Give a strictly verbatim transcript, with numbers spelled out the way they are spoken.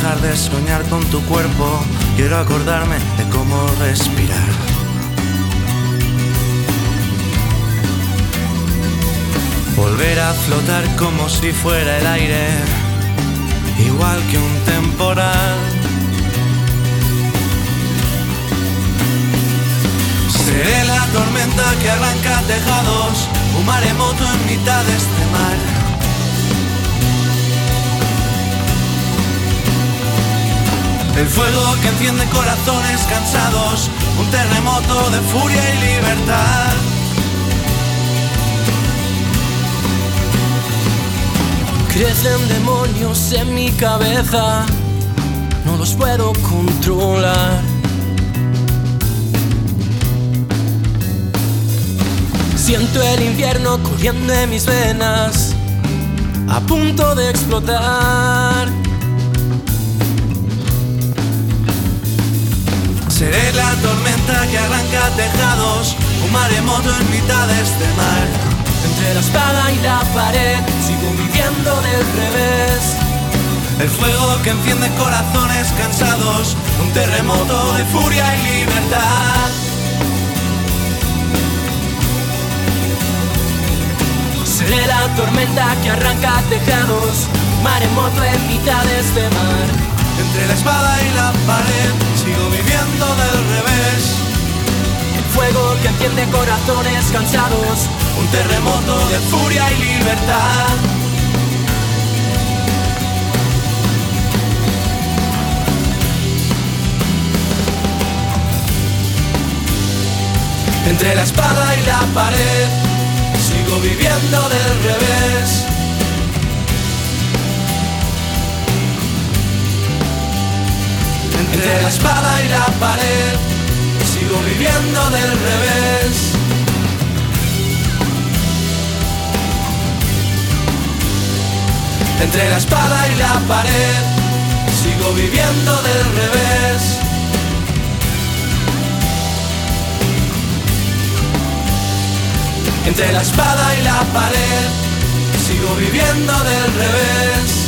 dejar de soñar con tu cuerpo, quiero acordarme de cómo respirar. Volver a flotar como si fuera el aire, igual que un temporal. Seré la tormenta que arranca tejados, un maremoto en mitad de este mar. El fuego que enciende corazones cansados, un terremoto de furia y libertad. Crecen demonios en mi cabeza, no los puedo controlar. Siento el infierno corriendo en mis venas, a punto de explotar. Seré la tormenta que arranca tejados, un maremoto en mitad de este mar. Entre la espada y la pared sigo viviendo del revés. El fuego que enciende corazones cansados, un terremoto de furia y libertad. Seré la tormenta que arranca tejados, maremoto en mitad de este mar. Entre la espada y la pared sigo viviendo del revés. El fuego que enciende corazones cansados, un terremoto de furia y libertad. Entre la espada y la pared sigo viviendo del revés. Entre la espada y la pared sigo viviendo del revés. Entre la espada y la pared sigo viviendo del revés. Entre la espada y la pared sigo viviendo del revés.